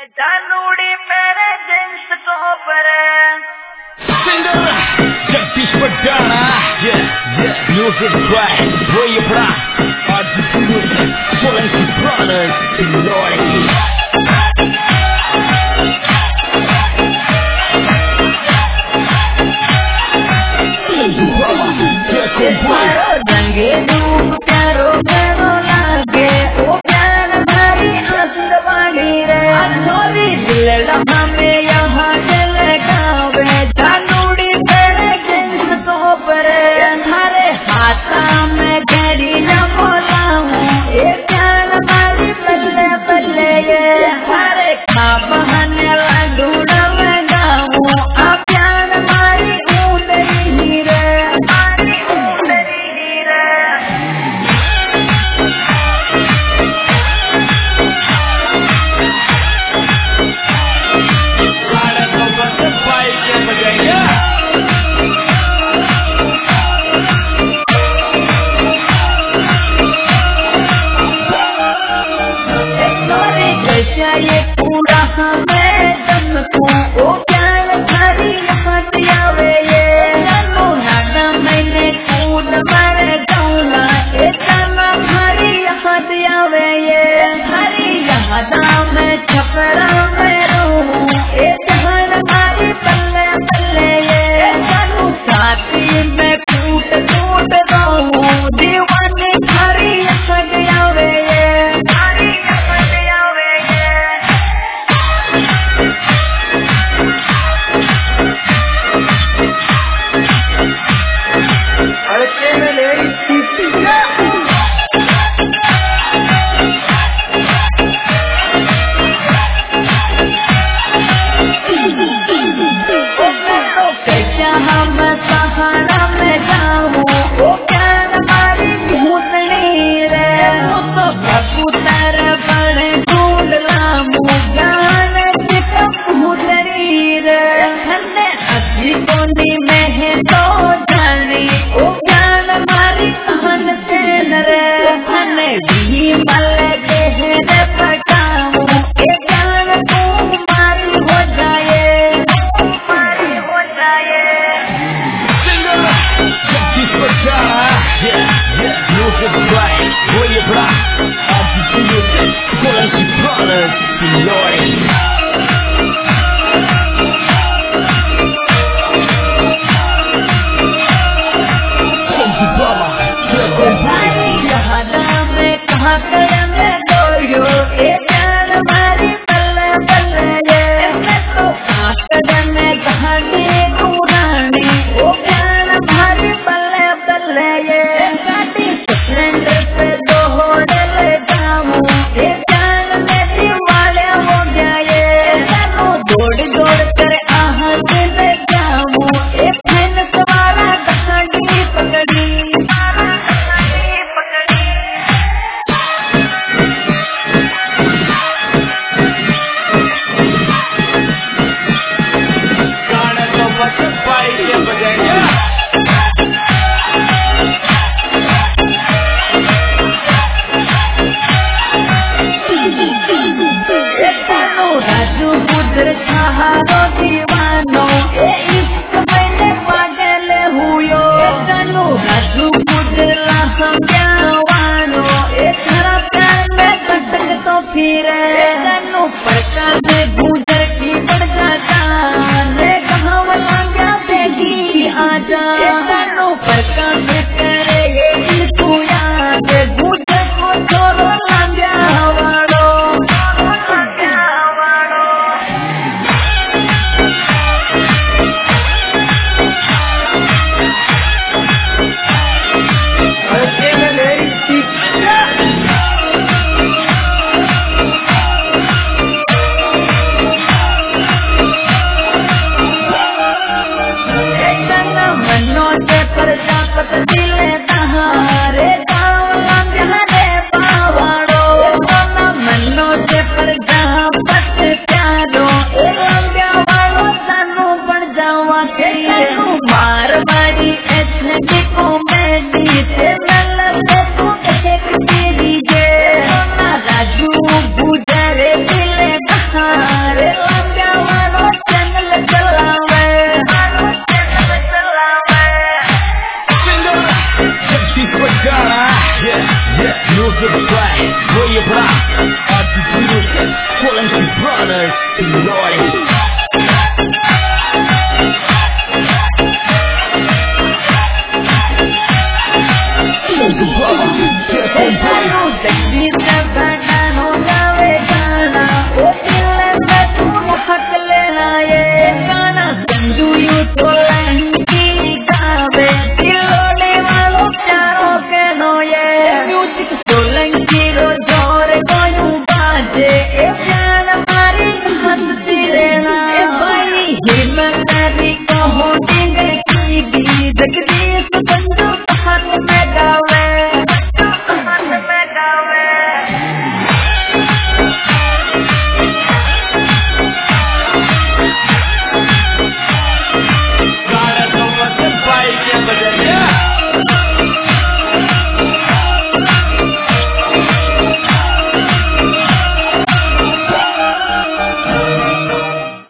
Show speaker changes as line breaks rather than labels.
जानूड़ी मेरे jeans topper
singer Jagdish पटाना music by रोय बड़ा आज म्यूजिक सोलंकी ब्रदर्स लॉर्ड
रंगे धूप प्यारो प्यारो लागे ओ प्यार भारी हंस वाली रे छोरी दिल लम्हा में यहाँ दिल गावे जानूड़ी मेरे जींस टॉपर हमारे हाथा में गहरी न बोलाऊं ये प्यार भारी बल्ले बल्ले ये हमारे खा बहाने लगूड़ा लगाऊं आ प्यार भारी ऊंदरी ही रे ये पूरा हमें दम तू ओ प्यार भरी हट आवे ये जानू नाना मैंने कूद मर जाऊंगा ये जाना भरी हट आवे ये हरी यादा में छपरा में रहूं ये जहान हमारी बल्ले बल्ले ये जानू साथी में टूट टूट रहूं दीवानी भरी हट आवे ये
Lordy.